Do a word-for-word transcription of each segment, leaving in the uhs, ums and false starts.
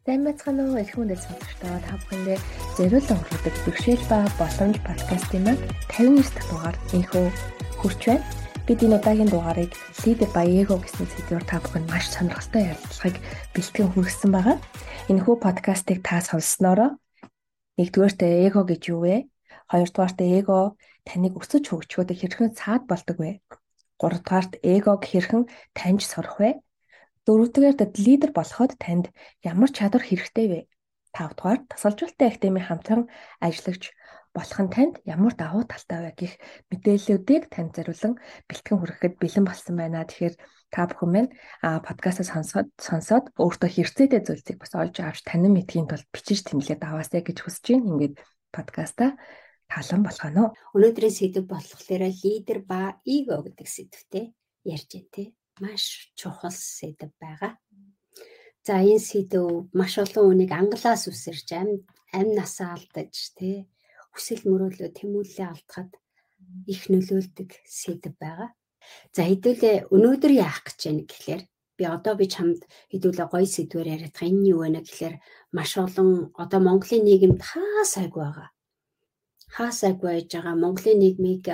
Сайн байцгаана уу их хүндэт сонсогчдоо та бүхэндээ зориулан хүргэдэг бэрхшээл ба боломж подкастын маань тавин девять дахь дугаар инхүү хүрч байна. Бид энэ удаагийн дугаарыг Leader by Ego гэсэн сэдвээр та бүхэнд маш сонирхолтой ярилцлагыг бэлтгэн хүргэсэн байгаа. Энэхүү подкастыг та сонсснороо нэгдүгээртээ эго гэж юу вэ? Хоёрдугаартээ эго таныг өсөж хөгжөхөд хэрхэн цаад болдог вэ? Гуравдугаарт эгог хэрхэн таньж сурах вэ? Дөрөвдүгээрт лидер болоход танд ямар чадвар хэрэгтэй вэ? Тавдугаар тасалжуулалтын академийн хамтран ажиллагч болох нь танд ямар давуу талтай вэ гэх мэдээллүүдийг танд зориулан бэлтгэн хүргэхэд бэлэн болсон байна. Тэгэхээр та бүхэн маань подкастаа сонсоод сонсоод өөртөө хэрэгцээтэй зүйлсийг бас олж авч танин мэдхийн тулд бичиж тэмдэглээд аваасай гэж хүсэж байна. Ингээд подкастаа таалан болгоно. Өнөөдрийн сэдв болохоор лидер ба эго гэдэг сэдвтэй ярьж байна тий. Маш чухал сэдв байгаа. За энэ сэдв маш олон хүнийг ангалаас үсэрч амь амь насаа алдаж тий хүсэл мөрөөдлөө тэмүүлэлээ алдахад их нөлөөлдөг сэдв байгаа. За хэдүүлээ өнөөдөр яах гэж байна гэхээр би одоо би чамд хэдүүлээ гоё сэдвээр яриад байгаа. Энэ юу вэ гэхээр маш олон одоо Монголын нийгэмд хаа сайгүй байгаа. Хаа сайгүй байж байгаа Монголын нийгмийг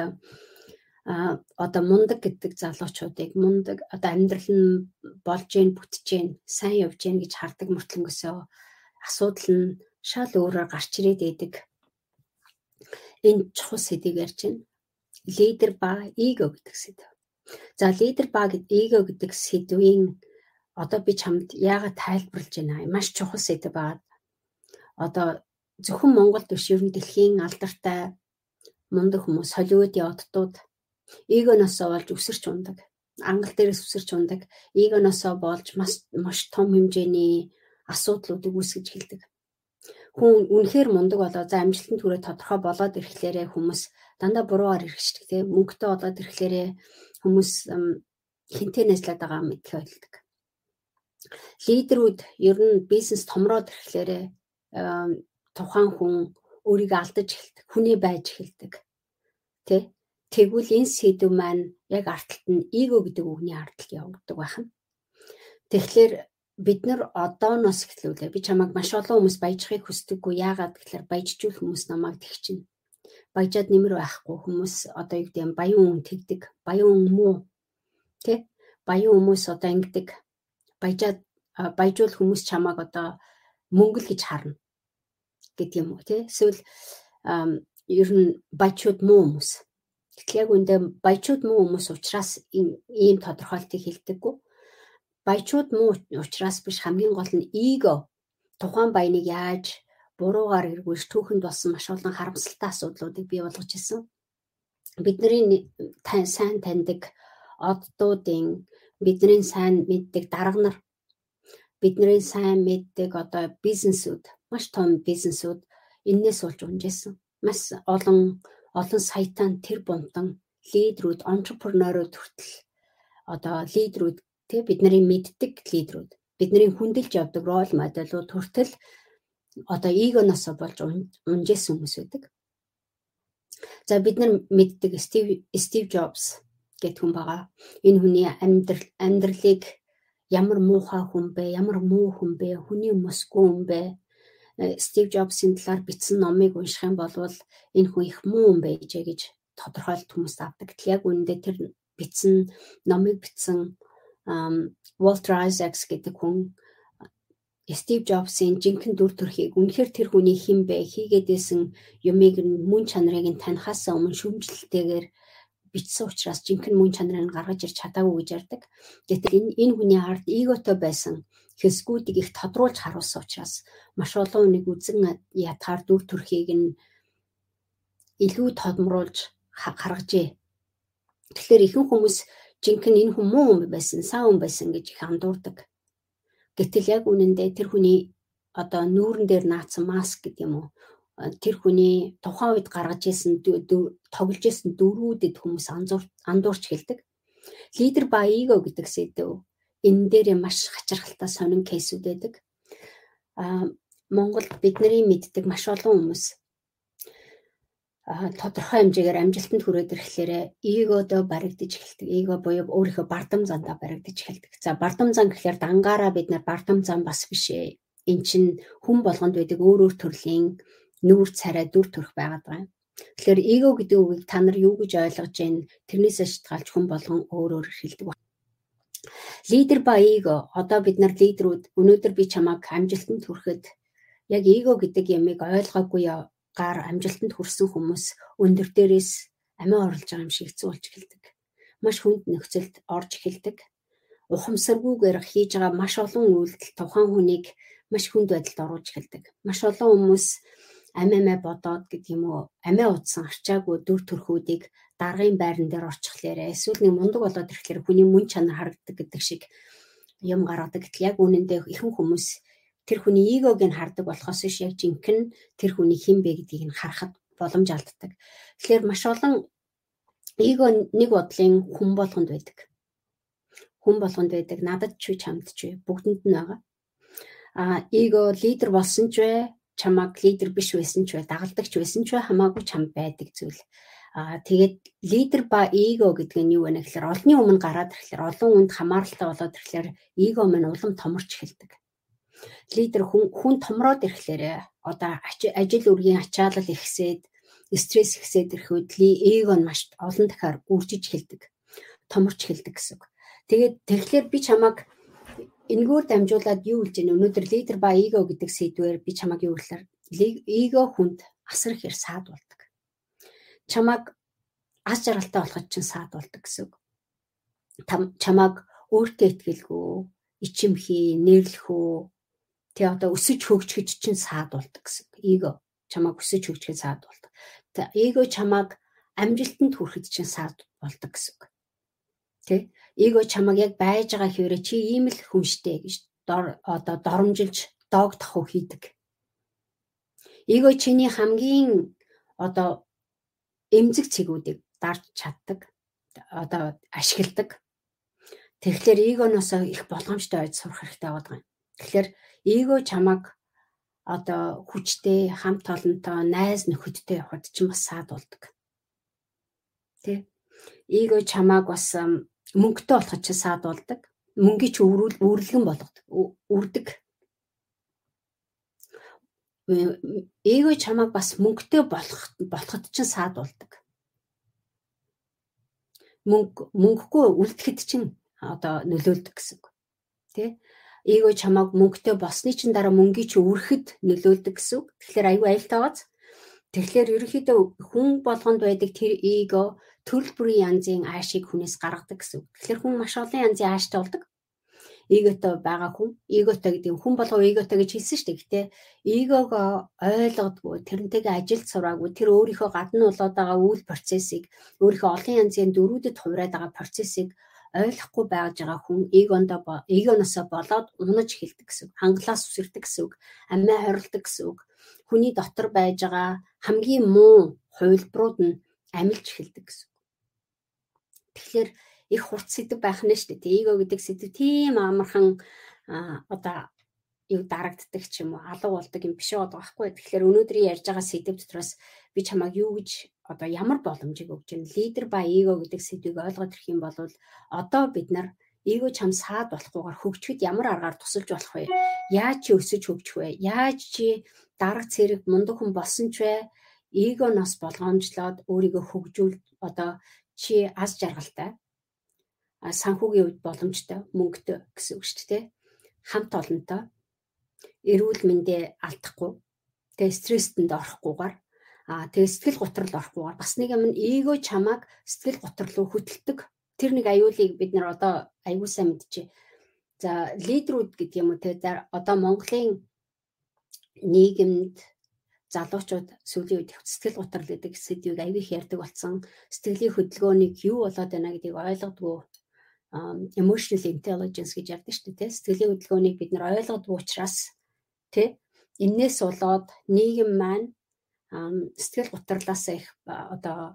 а одоо мундаг гэдэг залуучуудыг мундаг одоо амьдрал нь болж гин бүтэж гин сайн явж гин гэж хардаг мөртлөнгөөсөө асуудал нь шал өөрөөр гарч ирээд идэг. Энэ чухал сэдвийг ярьж байна. Лидер ба эго гэдэг сэдв. За лидер ба эго гэдэг сэдвийн одоо би чамд яагаад тайлбарлаж байна? Маш чухал сэдв байгаа. Одоо зөвхөн Монголд биш ер нь дэлхийн алдартай мундаг хүмүүс Холливуудын оддууд эгоноосоо болж өсөрч ундаг. Ангал дээрээс өсөрч ундаг. Эгоноосоо болж маш маш том хэмжээний асуудлуудыг үүсгэж хэлдэг. Хүн үнэхээр мундаг болоо за амжилтанд хүрээ тодорхой болоод ирэхлээрээ хүмүүс дандаа буруугаар иргэждэг тийм мөнгөтэй болоод ирэхлээрээ хүмүүс хинтээ нэслээд байгаа мэдхий ойлдог. Лидерүүд ер нь бизнес томроод ирэхлээрээ тухайн хүн өөрийгөө алдаж эхэлдэг. Хүний байж эхэлдэг. Тэ Тэгвэл энэ сэдв маань яг артталт нь эго гэдэг үгний артталт явагддаг байна. Тэгэхээр бид нар одооноос эхлүүлээ. Би чамайг маш олон хүмүүс баяжхыг хүсдэггүй. Яагаад гэхээр баяжжуул хүмүүс намайг тэгчин. Баяжаад нэмэр байхгүй хүмүүс одоо юу гэдэг юм баян хүн тэгдэг. Баян хүн муу. Тэ? Баян хүмүүс одоо ингэдэг. Баяжаад баяжуул хүмүүс чамайг одоо мөнгөл гэж харна. Гэдэг юм уу тий? Эсвэл ер нь баячууд муу хүмүүс. Гэтэл яг үндэ баячууд муу хүмүүс учраас ийм тодорхойлтыг хэлдэггүй. Баячууд муу учраас биш хамгийн гол нь эго тухайн баяныг яаж буруугаар эргүүлж түүхэнд болсон маш олон харамсалтай асуудлуудыг бий болгож ирсэн. Бидний сайн таньдаг оддуудын бидний сайн мэддэг дарга нар бидний сайн мэддэг одоо бизнесүүд маш том бизнесүүд энээс болж унжсэн. Маш олон олон саятан тэр бунтан лидерүүд, entrepreneur-ууд хүртэл одоо лидерүүд тий бидний мэддэг лидерүүд, бидний хүндэлж явдаг рол моделууд хүртэл одоо эгоноосоо болж унжсэн хүмүүс байдаг. За бид нар мэддэг Стив Стив Джобс гэдэг хүн байгаа. Энэ хүний амьдрал амьдралыг ямар муухай хүн бэ, ямар муу хүн бэ, хүний мөсгүй хүн бэ? Стив Джобсын талаар бичсэн номыг унших юм бол энэ хүн их муу юм байж гэж тодорхойлт хүмүүс авдаг. Тэгэл яг үүндээ тэр бичсэн номыг бичсэн Walter Isaacs гэдэг хүн Стив Джобсын жинхэнэ дүр төрхийг үнэхээр тэр хүний хэн бэ хийгээдсэн юмыг мөн чанарыг нь танихаас өмнө шүүмжлэлтэйгээр бичсэн учраас жинхэнэ мөн чанарыг гаргаж ирч чадаагүй гэж ярьдаг. Гэтэл энэ энэ хүний ард эготой байсан хэсгүүдийг их тодруулж харуулсан учраас маш олон хүнийг үзэн ятгаар дүр төрхийг нь илүү тодмруулж гаргажээ. Тэгэхээр ихэнх хүмүүс жинхэнэ энэ хүн муу хүн байсан, сайн хүн байсан гэж их андуурдаг. Гэтэл яг үнэндээ тэр хүний одоо нүүрэн дээр наацсан маск гэдэг юм уу? Тэр хүний тухайн үед гаргаж ирсэн тоглож ирсэн дөрүүдэд хүмүүс андуурч хэлдэг. Лидер ба эго гэдэг сэдв энэ дээр маш хачирхалтай сонин кейсүүд байдаг. А Монголд бидний мэддэг маш олон хүмүүс тодорхой хэмжээгээр амжилтанд хүрээд ирэхлээр эгодоо баригдаж эхэлдэг. Эго буюу өөрийнхөө бардам зандаа баригдаж эхэлдэг. За бардам зан гэхээр дангаараа бид нар бардам зан бас биш ээ. эн чинь хүн болгонд байдаг өөр өөр төрлийн нүүр царай дүр төрх байгаад байгаа юм. Тэгэхээр эго гэдэг үгийг та нар юу гэж ойлгож байна? Тэрнээсээ шалтгаалж хүн болгон өөр өөр хэлдэг байна. Лидер ба эго, одоо бид нар лидерүүд өнөөдөр би чамайг амжилтанд хүрэхэд яг эго гэдэг ямыг ойлгоогүй гар амжилтанд хүрсэн хүмүүс өндөр дээрээс амиа орлож байгаа юм шиг хэцүү болж эхэлдэг. Маш хүнд нөхцөлд орж эхэлдэг. Ухамсаргүйгээр хийж байгаа маш олон үйлдэл тухайн хүнийг маш хүнд байдалд оруулж эхэлдэг. Маш олон хүмүүс амиа бодоод гэдэг юм уу, амиа удсан арчаагүй дүр төрхүүдийг даргын байран дээр орчихлээрээ эсвэл нэг мундаг болоод ирэхлээр хүний мөн чанар харагддаг гэдэг шиг юм гаргадаг. Гэтэл яг үнэндээ ихэнх хүмүүс тэр хүний эгог нь хардаг болохоос биш яг жинхэнэ тэр хүний хэн бэ гэдгийг нь харахад боломж алддаг. Тэгэхээр маш олон эго нэг бодлын хүн болгонд байдаг. Хүн болгонд байдаг. Надад ч чамд ч бүгдэнд нь байгаа. А эго лидер болсон ч вэ, чамаг лидер биш байсан ч вэ, дагалдагч байсан ч вэ хамаагүй чамд байдаг зүйл. А тэгээд лидер ба эго гэдэг нь юу вэ гэхээр олонний өмнө гараад ирэхлээр олон хүнд хамааралтай болоод ирэхлээр эго минь улам томорч эхэлдэг. Лидер хүн хүн томроод ирэхлээр одоо ажил үргийн ачаалал ихсээд стресс ихсээд ирэхэд эго нь маш олон дахиар үржиж эхэлдэг. Томорч эхэлдэг гэсэн үг. Тэгээд тэгэхээр би чамаг энэгээр дамжуулаад юу хэлж байна? Өнөөдөр лидер ба эго гэдэг сэдвээр би чамаг юу хэлэхээр эго хүнд асар ихээр саад болдог. Чамаг аз жаргалтай болоход чинь саад болдог гэсэн үг. Чамаг өөртөө итгэлгүй, ичимхий, нэрлэхүү, тэ одоо өсөж хөгжих чинь саад болдог гэсэн үг. Эго чамаг өсөж хөгжихэд саад болдог. Тэ эго чамаг амжилтанд хүрэхэд чинь саад болдог гэсэн үг. Тэ эго чамаг яг байж байгаа хэвээрээ чи ийм л хүн штэ гэж дор одоо доромжилж дог тахуу хийдэг. Эго чиний хамгийн одоо эмзэг цэгүүдийг дарж чаддаг, одоо ашигладаг. Тэгэхээр эгоноос их болгоомжтой байж сурах хэрэгтэй байгаа юм. Тэгэхээр эго чамаг одоо хүчтэй, хамт олонтой, найз нөхөдтэй явахад ч бас саад болдог. Тэ? Эго чамаг бас мөнгөтэй болоход ч саад болдог. Мөнгөний ч үрүүл үрэлгэн болгодог, үрдэг. Эго чамаг бас мөнгөтэй болох болоход ч саад болдог. Мөнгө мөнгөгүй үлдэхэд чинь одоо нөлөөлдөг гэсэн үг. Тэ? Эго чамаг мөнгөтэй болсны чинь дараа мөнгөний чинь үрэхэд нөлөөлдөг гэсэн үг. Тэгэхээр аюу аюултай байгааз. Тэгэхээр ерөнхийдөө хүн болгонд байдаг тэр эго төрөл бүрийн янзын аашийг хүнээс гаргадаг гэсэн үг. Тэгэхээр хүн маш олон янзын ааштай болдог. Эготой байгаа хүн, эготой гэдэг хүн болго эготой гэж хэлсэн шүү дээ. Гэтэ эгого ойлгодгүй, тэрнтэйгээ ажилд сураагүй, тэр өөрийнхөө гадна болоод байгаа үйл процессыг, өөрийнхөө олон янзын дөрүүдэд хувраад байгаа процессыг ойлгохгүй байж байгаа хүн эгондоо эгоноосоо болоод унаж эхэлдэг гэсэн үг. Хангалаас үсэрдэг гэсэн үг. Амиа хорилдог гэсэн үг. Хүний дотор байж байгаа хамгийн муу хувилбарууд нь амилж эхэлдэг гэсэн үг. Тэгэхээр их хурц сэдв байх нь шүү дээ. Эго гэдэг сэдв тийм амархан одоо юу дарагддаг ч юм уу, алга болдог юм биш байгаа байхгүй. Тэгэхээр өнөөдрийн ярьж байгаа сэдв дотроос би чамайг юу гэж одоо ямар боломжийг өгч байна? Лидер ба эго гэдэг сэдвийг ойлгоод ирэх юм бол одоо бид нар эго чам саад болохгүйгээр хөгжихэд ямар аргаар тусалж болох вэ? Яаж чи өсөж хөгжих вэ? Яаж чи дарга цэрэг мундаг хүн болсон ч вэ? Эгоноос болгоомжлоод өөрийгөө хөгжүүл одоо чи аз жаргалтай санхүүгийн үед боломжтой, мөнгөтэй гэсэн үг шүү дээ. Хамт олонтой, эрүүл мэндэ алдахгүй, тэгээ стрестэнд орохгүйгээр, аа тэгээ сэтгэл готрол орохгүйгээр бас нэг юм эго чамааг сэтгэл готрол руу хөтэлдэг. Тэр нэг аюулыг бид нар одоо аюул сайн мэдчихэ. За лидерүүд гэдэг юм уу те одоо Монголын нийгэмд залуучууд сүүлийн үед сэтгэл готрол гэдэг сэдвийг аюул их ярьдаг болсон. Сэтгэлийн хөдөлгөөнийг юу болоод байна гэдгийг ойлгодгүй emotional intelligence гэж ярьдаг шүү дээ. Сэтгэлийн хөдөлгөөнийг бид нар ойлгодгүй учраас тий энээс болоод нийгэм маань сэтгэл гутралаас их одоо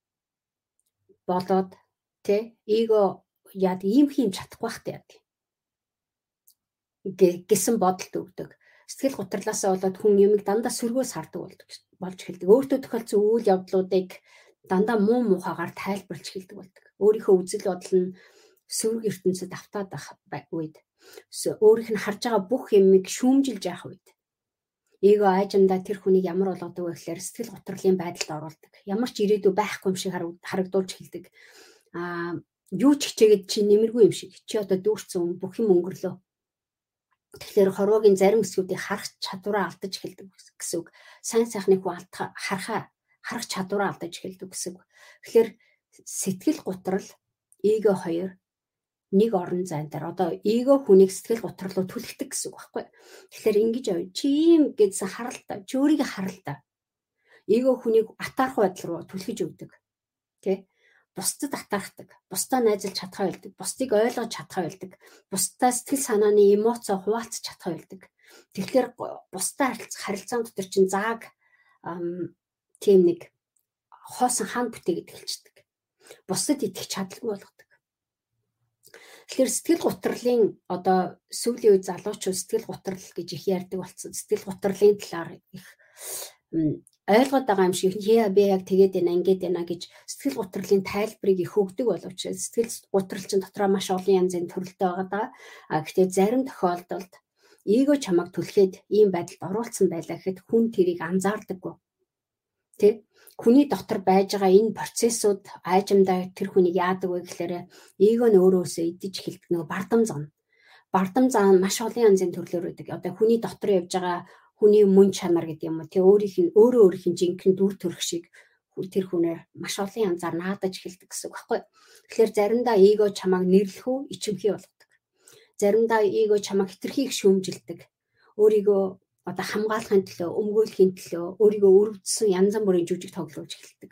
болоод тий эго яд ийм хийм чадахгүй бах тий гэсэн бодолд өгдөг. Сэтгэл гутралаас болоод хүн юмыг дандаа сөргөөс хардаг болдог болж эхэлдэг. Өөртөө тохиолдсон үйл явдлуудыг дандаа муу мухагаар тайлбарлаж эхэлдэг болдог. Өөрийнхөө үзэл бодол нь сөрөг ертөнцид автаад байх үед өөрийнх нь харж байгаа бүх юмыг шүүмжилж явах үед эго аажимдаа тэр хүнийг ямар болгодог вэ гэхээр сэтгэл готрлын байдалд оруулдаг. Ямар ч ирээдүй байхгүй юм шиг харагдуулж хэлдэг. Аа юу ч хичээгээд чи нэмэргүй юм шиг. Чи одоо дүүрсэн бүх юм өнгөрлөө. Тэгэхээр хорвоогийн зарим хэсгүүдийг харах чадвараа алдаж эхэлдэг гэсэн үг. Сайн сайхныг хүн харахаа харах чадвараа алдаж эхэлдэг гэсэн үг. Тэгэхээр сэтгэл готрол эго хоёр нэг орон зайн дээр одоо эго хүнийг сэтгэл готрол руу түлхдэг гэсэн үг байхгүй. Тэгэхээр ингэж авъя. Чи ийм гэдсэн харалтаа, чи өөрийгөө харалтаа. Эго хүнийг атаарх байдал руу түлхэж өгдөг. Тэ? Бусдад атаархдаг, бусдаа найзалж чадхаа байлдаг, бусдыг ойлгож чадхаа байлдаг, бусдаа сэтгэл санааны эмоцоо хуваалцах чадхаа байлдаг. Тэгэхээр бусдаа харилцаан дотор чинь зааг тийм нэг хоосон хаан бүтээгээд эхэлчихдэг. Бусдад итгэж чадалгүй болгодог. Тэгэхээр сэтгэл гутралын одоо сүүлийн үе залуучууд сэтгэл гутрал гэж их ярьдаг болсон. Сэтгэл гутралын талаар их ойлгоод байгаа юм шиг яа би яг тэгээд байна ингээд байна гэж сэтгэл гутралын тайлбарыг их өгдөг боловч сэтгэл гутрал чинь дотроо маш олон янзын төрөлтэй байгаа. А гэхдээ зарим тохиолдолд эго чамайг түлхээд ийм байдалд оруулсан байлаа гэхэд хүн тэрийг анзаардаггүй. Тэ? Хүний дотор байж байгаа энэ процессууд аажимдаа тэр хүнийг яадаг вэ гэхээр эго нь өөрөөсөө идэж эхэлдэг нөгөө бардам зан. Бардам зан маш олон янзын төрлөөр үүдэг. Одоо хүний дотор явж байгаа хүний мөн чанар гэдэг юм уу тий өөрийнх нь өөрөө өөрийнх нь жинхэнэ дүр төрх шиг тэр хүнээр маш олон янзаар наадаж эхэлдэг гэсэн үг байхгүй. Тэгэхээр заримдаа эго чамайг нэрлэхүү ичимхий болгодог. Заримдаа эго чамайг хитрхийг шүүмжилдэг. Өөрийгөө одоо хамгаалахын төлөө, өмгөөлөхийн төлөө өөрийгөө өрөвдсөн янз бүрийн жүжиг тоглуулж эхэлдэг.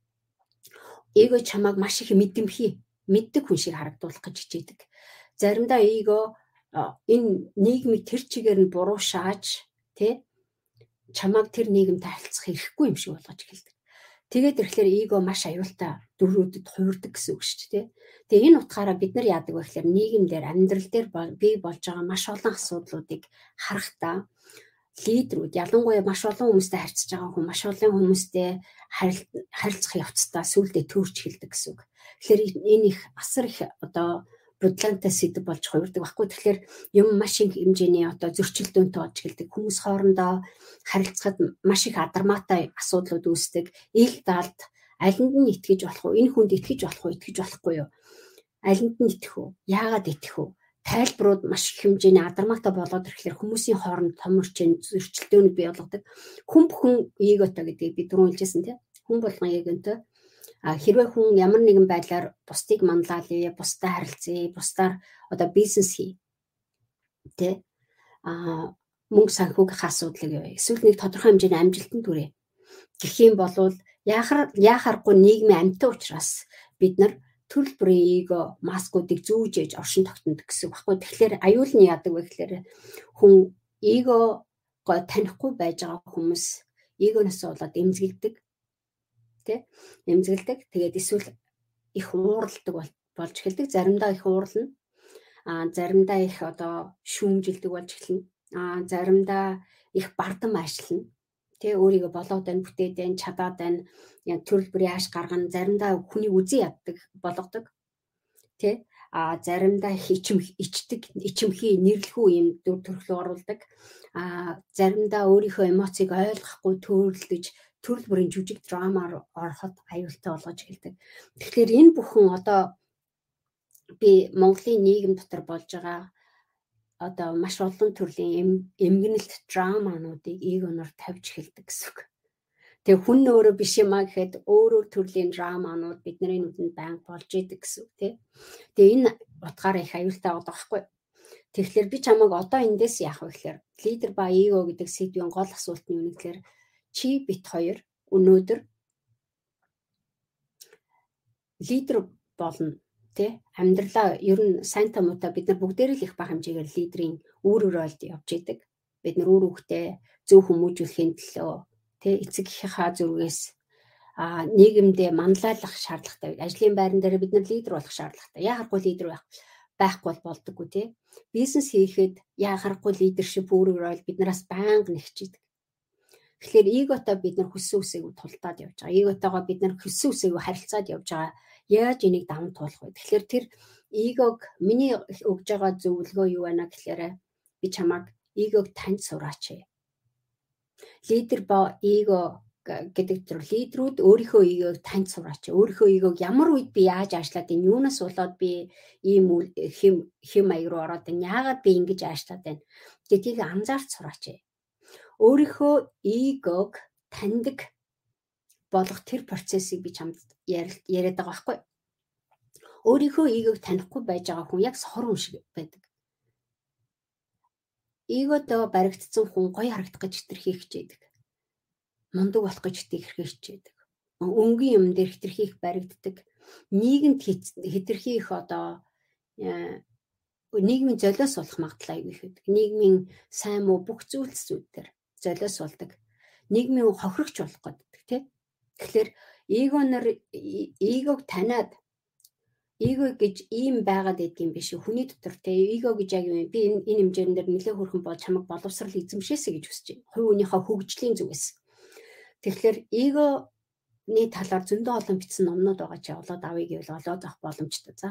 Эго чамайг маш их мэдэмхий, мэддэг хүн шиг харагдуулах гэж хичээдэг. Заримдаа эго энэ нийгмийг тэр чигээр нь буруу шааж тэ чамайг тэр нийгэмтэй харилцах хэрэггүй юм шиг болгож эхэлдэг. Тэгээд ирэхлээр эго маш аюултай дөрүүдэд хуурдаг гэсэн үг шүү дээ. Тэгээ энэ утгаараа бид нар яадаг вэ гэхээр нийгэмдэр амьдрал дээр бий болж байгаа маш олон асуудлуудыг харахтаа лидерүүд ялангуяа маш олон хүмүүстэй харьцаж байгаа хүн маш олон хүмүүстэй харилцах явцдаа сүулдэ төрж эхэлдэг гэсэн үг. Тэгэхээр энэ их асар их одоо бодлонтой сэдв болж хувирдаг байхгүй. Тэгэхээр юм маш их хэмжээний одоо зөрчилдөөнтэй болж эхэлдэг. Хүмүүс хоорондоо харилцахад маш их адармаатай асуудлууд үүсдэг. Ил далд алинд нь итгэж болох уу? Энэ хүнд итгэж болох уу? Итгэж болохгүй юу? Алинд нь итгэх үү? Яагаад итгэх үү? Тайлбарууд маш их хэмжээний адармаатай болоод ирэхлээр хүмүүсийн хооронд том орчин зөрчилдөөнүүд бий болгодог. Хүн бүхэн эготой гэдгийг бид түрүү хэлжсэн тийм. Хүн болгон эготой. А хэрвээ хүн ямар нэгэн байдлаар бусдыг манлайлъя, бусдаа харилцъя, бусдаар одоо бизнес хий. Тэ? А мөнгө санхүүгийнхаа асуудлыг эсвэл нэг тодорхой хэмжээний амжилтанд хүрээ. Гэх юм бол яхаар яхааргүй нийгмийн амьтан учраас бид нар төрөл бүрийн эго маскуудыг зүүж ээж оршин тогтнодог гэсэн үг байхгүй. Тэгэхээр аюул нь яадаг вэ гэхээр хүн эго танихгүй байж байгаа хүмүүс эгоноос болоод эмзэглэдэг. Тэ? Эмзэглэдэг. Тэгээд эсвэл их уурладаг болж эхэлдэг. Заримдаа их уурлна. А заримдаа их одоо шүүмжилдэг болж эхэлнэ. А заримдаа их бардам ажиллана. Тэ өөрийгөө болоод байна, бүтээд байна, чадаад байна. Яг төрөл бүрийн ааш гаргана. Заримдаа хүний үзий яддаг болгодог. Тэ а заримдаа ичим ичдэг, ичимхий нэрлэхүү юм дүр төрхлөө оруулдаг. А заримдаа өөрийнхөө эмоцийг ойлгохгүй төрөлдөж төрөл бүрийн жүжиг драмаар ороход аюултай болгож эхэлдэг. Тэгэхээр энэ бүхэн одоо би Монголын нийгэм дотор болж байгаа одоо маш олон төрлийн эмгэнэлт драмануудыг эгоноор тавьж эхэлдэг гэсэн үг. Тэгээ хүн өөрөө биш юм а гэхэд өөр өөр төрлийн драманууд бидний нүдэнд байнга болж идэг гэсэн үг тий. Тэгээ энэ утгаараа их аюултай байгаа байхгүй. Тэгэхээр би чамайг одоо эндээс яах вэ гэхээр лидер ба эго гэдэг сэдвийн гол асуулт нь юу гэхээр чи бит хоёр өнөөдөр лидер болно. Тэ амьдралаа ер нь сайн тамуудаа бид нар бүгдээрээ л их бага хэмжээгээр лидерийн үр өрөөлд явж идэг. Бид нар үр хөвгтэй зөв хүмүүжүүлэхийн төлөө тэ эцэг эхийнхаа зүргээс а нийгэмдээ манлайлах шаардлагатай. Ажлын байран дээр бид нар лидер болох шаардлагатай. Яагаргүй лидер байх байхгүй болдоггүй тэ. Бизнес хийхэд яагаргүй лидершип үр өрөөл биднээс байнга нэгчидэг. Тэгэхээр эготой бид нар хүссэн үсээгөө тултаад явж байгаа. Эготойгоо бид нар хүссэн үсээгөө харилцаад явж байгаа. Яаж энийг даван туулах вэ? Тэгэхээр тэр Игог миний өгж байгаа зөвлөгөө юу байна гэхээр би чамайг игог танд сураач. Лидер ба эго гэдэг төр лидерүүд өөрийнхөө эгийг танд сураач. Өөрийнхөө эгийг ямар үед би яаж ажиллаад байна? Юунаас болоод би ийм хэм хэм маяг руу ороод байна? Яагаад би ингэж ажиллаад байна? Гэдгийг анзаарч сураач. Өөрийнхөө эгийг таньдаг болох тэр процессыг би чамд яриад байгаа байхгүй. Өөрийнхөө эгийг танихгүй байж байгаа хүн яг сор хүн шиг байдаг. Эготой баригдсан хүн гоё харагдах гэж хитрхийх хичээдэг. Мундаг болох гэж хитрхийх хичээдэг. Өнгийн юм дээр хитрхийх баригддаг. Нийгэмд хитрхийх одоо нийгмийн золиос болох магадлал аягүй их байдаг. Нийгмийн сайн муу бүх зүйлсүүдээр золиос болдог. Нийгмийн хохирогч болох гэдэг тийм. Тэгэхээр эгонор эгог таниад эго гэж ийм байгаад байдаг юм биш. Хүний дотор те эго гэж яг юм. Би энэ хэмжээнд дээр нэлээд хөрхөн бол чамайг боловсрал эзэмшээсэй гэж хүсэж байна. Хувь хүнийхээ хөгжлийн зүгээс. Тэгэхээр эгоны талаар зөндөө олон бичсэн номнууд байгаа чи олоод авъя гэвэл олоод авах боломжтой. За.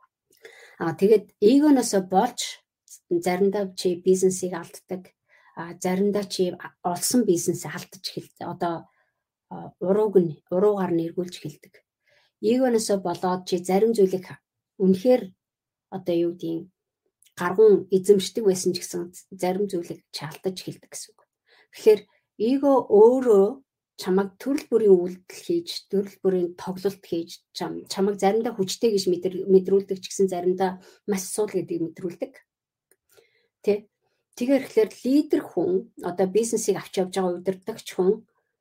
Аа тэгээд эгоноос болж заримдаа чи бизнесийг алддаг. А заримдаа чи олсон бизнесээ алдаж эхэлдэг. Одоо урууг нь уруугаар нь эргүүлж эхэлдэг. Эгоноос болоод чи зарим зүйлийг үнэхээр одоо юу гэдгийг гаргуун эзэмшдэг байсан ч гэсэн зарим зүйлийг чи алдаж эхэлдэг гэсэн үг. Тэгэхээр эго өөрөө чамайг төрөл бүрийн үйлдэл хийж, төрөл бүрийн тоглолт хийж, чамайг заримдаа хүчтэй гэж мэдрүүлдэг ч гэсэн заримдаа маш суул гэдгийг мэдрүүлдэг. Тэ? Тэгэхээр тэгэхээр лидер хүн одоо бизнесийг авч явж байгаа удирдагч хүн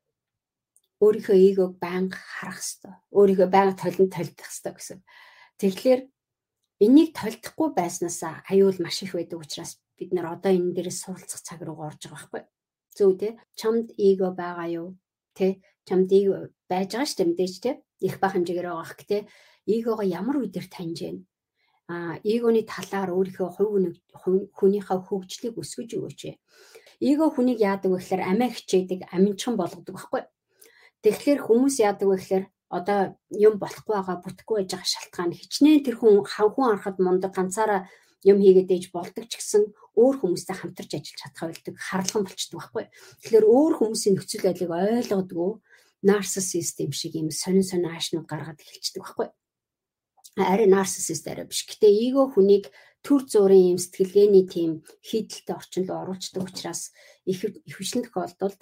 өөрийнхөө эгог байнга харах хэрэгтэй. Өөрийгөө байнга толин толдох хэрэгтэй гэсэн. Тэгэхээр энийг толдохгүй байснаасаа аюул маш их байдаг учраас бид нар одоо энэ дээрээс суралцах цаг руу орж байгаа байхгүй. Зөв тий? Чамд эго байгаа юу? Тий? Чамд эго байж байгаа шүү дээ мэдээж тий? Их бага хэмжээгээр байгаа хэ тий? Эгогоо ямар үедэр таньж байна? Аа, эгоны талаар өөрийнхөө хувь хүнийхээ хөгжлийг өсгөж өгөөч. Эго хүнийг яадаг вэ гэхээр амиа хичээдэг, аминчхан болгодог байхгүй. Тэгэхээр хүмүүс яадаг вэ гэхээр одоо юм болохгүй байгаа, бүтэхгүй байж байгаа шалтгаан хичнээн тэр хүн хавхан харахад мундаг ганцаараа юм хийгээд ээж болдог ч гэсэн өөр хүмүүстэй хамтарч ажиллаж чадхаа болдог, харлхан болчдөг байхгүй. Тэгэхээр өөр хүмүүсийн нөхцөл байдлыг ойлгодгүй нарциссист юм шиг юм сонин сонин аашнууд гаргаад эхэлчихдэг байхгүй. Арай нарциссист арай биш. Гэтэ эго хүнийг төр зургийн юм сэтгэлгээний тийм хийдэлтэй орчинд оруулцдаг учраас их хвчлэн тохиолдолд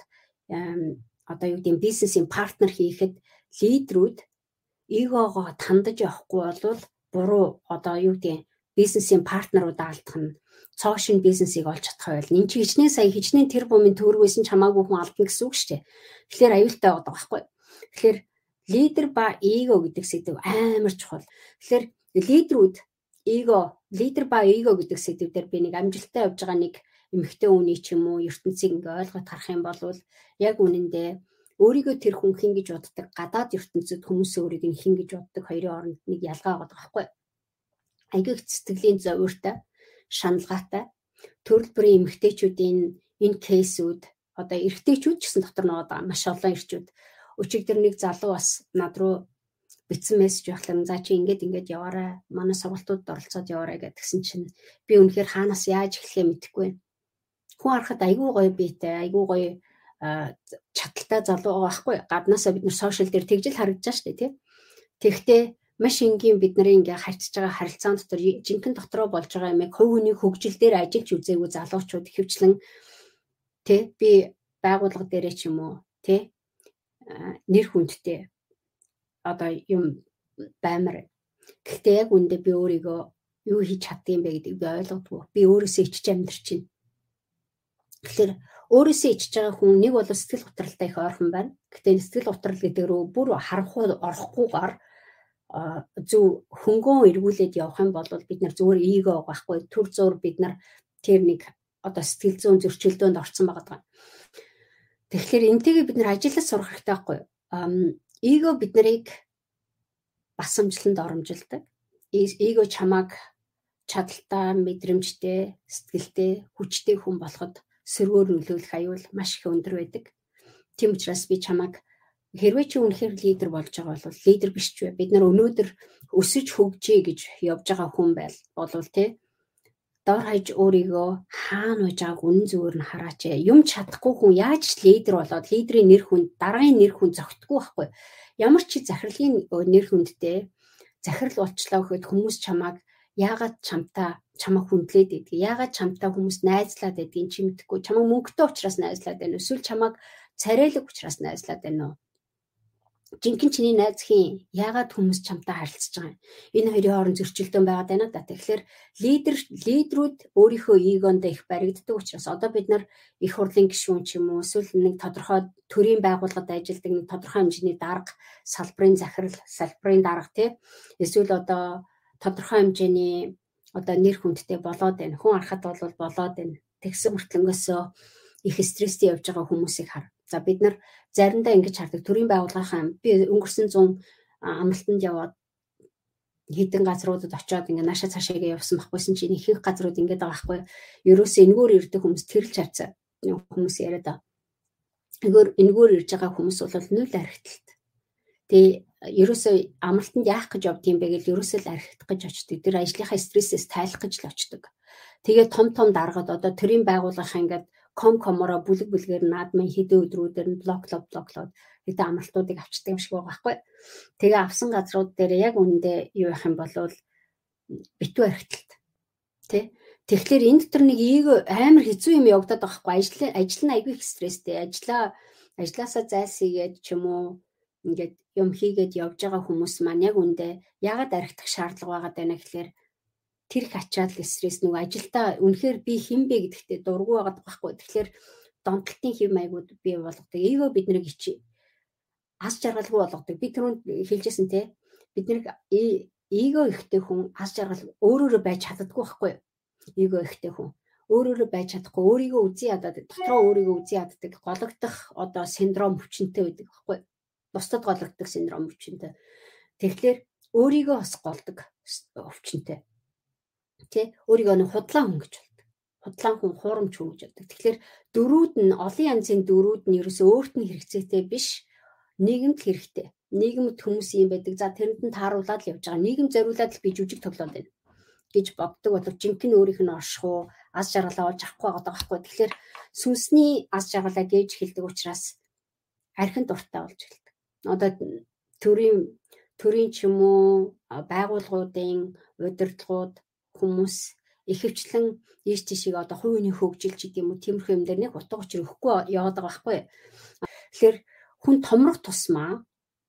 одоо юу гэдэг бизнесийн партнер хийхэд лидерүүд эгогоо тандаж явахгүй бол буруу одоо юу гэдэг бизнесийн партнеруудаа алдах нь цоошин бизнесийг олж чадах байл. Энд чи хичнээн сая хичнээн тэр бумын төгрөгөөс нь чамаагүй хүн алдна гэсэн үг шүү дээ. Тэгэхээр аюултай байгаа байхгүй. Тэгэхээр лидер ба эго гэдэг сэдв амар чухал. Тэгэхээр лидерүүд эго, лидер ба эго гэдэг сэдвээр би нэг амжилттай явж байгаа нэг эмэгтэй хүний ч юм уу ертөнцийг ингээ ойлгоод харах юм бол яг үнэндээ өөрийгөө тэр хүн хин гэж боддог, гадаад ертөнцид хүмүүс өөрийг нь хин гэж боддог хоёрын оронд нэг ялгаа байгаа байхгүй. Аяг сэтгэлийн зовиртой, шаналгаатай төрөл бүрийн эмэгтэйчүүдийн энэ кейсүүд одоо эрэгтэйчүүд ч гэсэн дотор нөө маш олон ирчүүд өчигдөр нэг залуу бас над руу битсэн мессеж явахлаа за чи ингээд ингээд яваарай манай сургалтуудад оролцоод яваарай гэдгсэн чинь би үнэхээр хаанаас яаж эхлэхээ мэдэхгүй байна. Хүн харахад айгүй гоё биетэй, айгүй гоё чадaltaй залуу байхгүй. Гаднаасаа бид нар сошиал дээр тэгжил харагдаж штэ тий. Тэгтээ маш энгийн бид нарын ингээ харьцаж байгаа харилцаан дотор жинхэнэ дотроо болж байгаа юм яг хувь хүний хөгжил дээр ажиллаж үзээгүй залуучууд ихэвчлэн тий би байгууллага дээрээ ч юм уу тий нэр хүндтэй одоо юм баймар. Гэхдээ яг үндэ би өөрийгөө юу хийж чаддığım бэ гэдгийг би ойлгодгүй. Би өөрөөсөө ичж амьдрч байна. Тэгэхээр өөрөөсөө ичж байгаа хүн нэг бол сэтгэл готролтой их ойрхон байна. Гэхдээ сэтгэл готрол гэдэг рүү бүр харахгүй орохгүйгээр зөв хөнгөн эргүүлээд явах юм бол бид нар зүгээр эго байхгүй төр зур бид нар тэр нэг одоо сэтгэл зүйн зөрчилдөөнд орсон байгаа. Тэгэхээр энтэйгээ бид нар ажиллаж сурах хэрэгтэй байхгүй. Эго бид нарыг басамжлалд оромжилдаг. Эго чамааг чадaltaй, мэдрэмжтэй, сэтгэлтэй, хүчтэй хүн болоход сөргөөр нөлөөлөх аюул маш их өндөр байдаг. Тийм учраас би чамааг Хэрвээ чи үнэхээр лидер болж байгаа бол лидер биш ч бай. Бид нар өнөөдөр өсөж хөгжиж гэж явж байгаа хүн байл болвол тий дор хаяж өөрийгөө хаана байж байгааг үнэн зөвөр нь хараач. Юм чадахгүй хүн яаж лидер болоод лидерийн нэр хүнд дараагийн нэр хүнд зогтдгүй байхгүй. Ямар ч захирлын нэр хүндтэй захирал болчлоо гэхэд хүмүүс чамааг яагаад чамтаа чамаа хүндлээд байдгийг, яагаад чамтаа хүмүүс найзлаад байдгийг чи мэдэхгүй, чамаа мөнгөтэй учраас найзлаад байна уу, эсвэл чамааг царайлаг учраас найзлаад байна уу? Жинхэнэ чиний найзхийн яагаад хүмүүс чамтай харилцаж байгаа юм? Энэ хоёрын хооронд зөрчилдөөн байгаад байна да. Тэгэхээр лидер лидерүүд өөрийнхөө эгондоо их баригддаг учраас одоо бид нар их хурлын гишүүн ч юм уу эсвэл нэг тодорхой төрийн байгууллагад ажилладаг нэг тодорхой хэмжээний дарга, салбарын захирал, салбарын дарга тий эсвэл одоо тодорхой хэмжээний одоо нэр хүндтэй болоод байна. Хүн арахад бол болоод байна. Тэгсэн мөртлөнгөөсөө их стресстэй явж байгаа хүмүүсийг хар. За бид нар заримдаа ингэж хардаг. Төрийн байгууллагын би өнгөрсөн зуун амралтанд яваад хэдэн газруудад очиод ингээ наашаа цаашаагээ явсан баггүйсэн чинь ихэнх газрууд ингээд байгаа байхгүй. Ерөөсөө энэгээр ирдэг хүмүүс тэрэлж харцаа. Хүмүүс яриад байгаа. Энэгээр энэгээр ирж байгаа хүмүүс бол нүл архиталт. Тэгээ ерөөсөө амралтанд яах гэж явд юм бэ гэж ерөөсөө л архитах гэж очдөг. Тэр ажлынхаа стрессээс тайлах гэж л очдөг. Тэгээ том том даргад одоо төрийн байгууллагын ингээд ком комороо бүлэг бүлгээр наадмын хэдэн өдрүүдээр нь блоклоод блоклоод хэдэн амралтуудыг авчдаг юм шиг байгаа байхгүй. Тэгээ авсан газрууд дээр яг үүндээ юу явах юм бол битүү архиталт. Тэ? Тэгэхээр энэ дотор нэг эго амар хэцүү юм явагдаад байгаа байхгүй. Ажил ажил нь айгүй их стресстэй. Ажлаа ажлаасаа зайлсхийгээд ч юм уу ингээд юм хийгээд явж байгаа хүмүүс маань яг үүндээ ягаад архитах шаардлага байгаа даа гэхээр тэр их ачаал стресс нөгөө ажилдаа үнэхээр би хэн бэ гэдэгтээ дургу байгаад байхгүй. Тэгэхээр донтолтын хэв маягууд бий болгодог. Эго биднийг ичи аз жаргалгүй болгодог. Би түрүүнд хэлжсэн те бид нэг эго ихтэй хүн аз жаргал өөрөөрөө байж чаддаггүй байхгүй. Эго ихтэй хүн өөрөөрөө байж чадахгүй, өөрийгөө үзий ядаад дотроо өөрийгөө үзий яддаг гологдох одоо синдром хүчнтэй байдаг байхгүй. Бусдад гологдох синдром хүчнтэй. Тэгэхээр өөрийгөө бас голдог өвчнөтэй. Тэ өөрийгөө нэг худлаа хүн гэж болдог. Худлаан хүн хуурамч хүн гэж болдог. Тэгэхээр дөрүүд нь олон янзын дөрүүд нь ерөөсөө өөрт нь хэрэгцээтэй биш, нийгэмд хэрэгтэй. Нийгэмд хүмүүс юм байдаг. За тэрэнд нь тааруулаад л явж байгаа. Нийгэм зориулаад л би жүжиг тоглоод байна гэж боддог болов жинхэнэ өөрийнх нь оршихуу, аз жаргалаа олж авахгүй байгаа байхгүй. Тэгэхээр сүнсний аз жаргалаа гээж эхэлдэг учраас архин дуртай болж эхэлдэг. Одоо төрийн төрийн ч юм уу байгууллагуудын удирдлагууд хүмүүс ихэвчлэн ийш тийшээ одоо хувийн хөгжил ч гэдэм үү тиймэрхүү юм дээр нэг утга учир өгөхгүй яваад байгаа байхгүй. Тэгэхээр хүн томрох тусмаа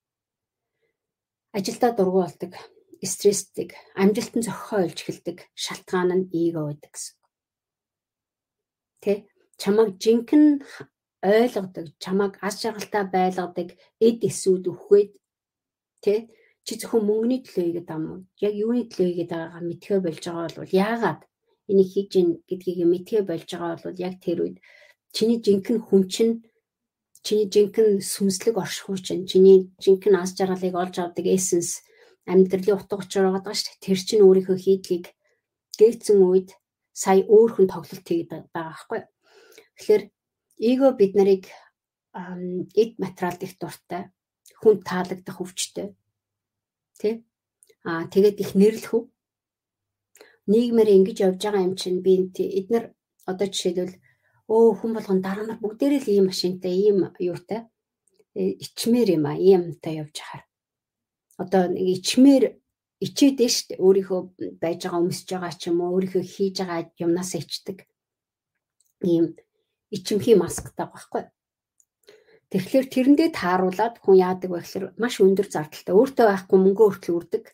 ажилдаа дургу болдог, стресстэй, амжилтанд зохихоо олж эхэлдэг шалтгаан нь эго байдаг гэсэн. Тэ? Чамайг жинхэнэ ойлгодог, чамайг аз жаргалтай байлгадаг эд эсүүд өгөхөд тэ чи зөвхөн мөнгөний төлөө игээд байгаа юм. Яг юуны төлөө игээд байгаагаа мэдхээ болж байгаа бол яагаад энийг хийж гин гэдгийг мэдхээ болж байгаа бол яг тэр үед чиний жинхэнэ хүн чинь чиний жинхэнэ сүнслэг оршихуй чинь чиний жинхэнэ аз жаргалыг олж авдаг эссенс амьдралын утга учир байгаа шүү дээ. Тэр чинь өөрийнхөө хийдгийг гээцэн үед сая өөр хүн тоглолт хийгээд байгаа байхгүй. Тэгэхээр эго бид нарыг эд материалд их дуртай, хүн таалагдах өвчтэй. Тэ? Аа тэгээд их нэрлэх үү? Нийгмээр ингэж явж байгаа юм чинь би эднэр одоо жишээлбэл өө хүн болгон дараа нь бүгдээрээ л ийм машинтай, ийм юутай ичмээр юм аа, иймтай явж хахаар. Одоо нэг ичмээр ичээд штэ өөрийнхөө байж байгаа өмсөж байгаа ч юм уу, өөрийнхөө хийж байгаа юмнасаа ичдэг. Ийм ичимхий масктай байхгүй. Тэгэхээр тэрэндээ тааруулаад хүн яадаг вэ гэхээр маш өндөр зардалтай. Өөртөө байхгүй мөнгөө хүртэл үрдэг.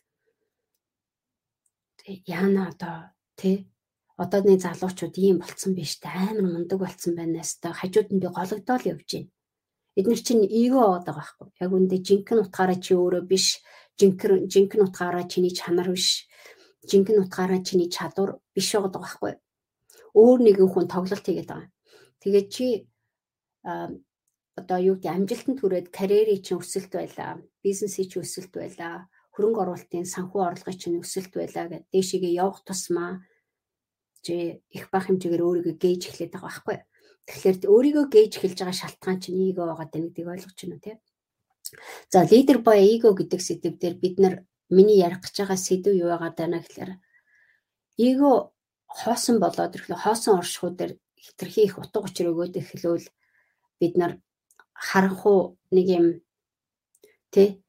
Яана одоо тий одооны залуучууд ийм болцсон биш та амар мундаг болцсон байнаас та хажууд нь би гологдоол явж байна. Эдгээр чинь эго аваад байгаа байхгүй. Яг үндэ жинхэнэ утгаараа чи өөрөө биш, жинхэнэ жинхэнэ утгаараа чиний чанар биш, жинхэнэ утгаараа чиний чадвар биш байгаа байхгүй. Өөр нэгэн хүн тоглолт хийгээд байгаа. Тэгээд чи одоо юу гэдэг амжилтанд хүрээд карьерийн чинь өсөлт байлаа, бизнесийн чинь өсөлт байлаа, хөрөнгө оруулалтын санхүү орлогын чинь өсөлт байлаа гэдэг дэшигээ явах тусмаа чи их бах хэмжээгээр өөрийгөө гээж эхлэх байгаа байхгүй. Тэгэхээр өөрийгөө гээж эхэлж байгаа шалтгаан чинь эго байгаа гэдэг ойлгож байна уу те. За лидер ба эго гэдэг сэдв дээр бид нар миний ярих гэж байгаа сэдв юу байгаа даа гэхээр эго хоосон болоод ирэхлээр хоосон оршихуудаар хитрхи их утга учир өгөөд эхлэвэл бид нар харанхуу нэг юм тий